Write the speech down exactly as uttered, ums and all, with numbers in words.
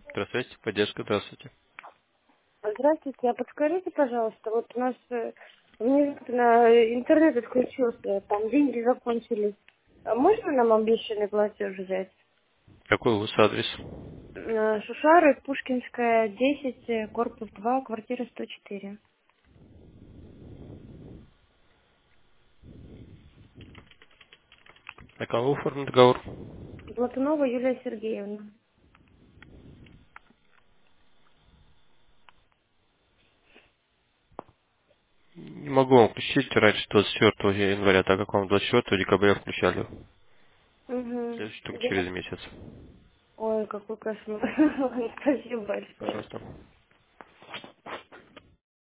Здравствуйте, поддержка, здравствуйте. Здравствуйте, а подскажите, пожалуйста, вот у нас э, внезапно интернет отключился, там деньги закончились. А можно нам обещанный платеж взять? Какой у вас адрес? Э, Шушары, Пушкинская, десять, э, корпус два, квартира сто четыре. На кого оформлен договор? Платунова Юлия Сергеевна. Не могу вам включить раньше двадцать четвёртого января, так как вам двадцать четвёртого декабря включали. Угу. Следующий только через месяц. Ой, какой кошмар. Спасибо большое. Пожалуйста.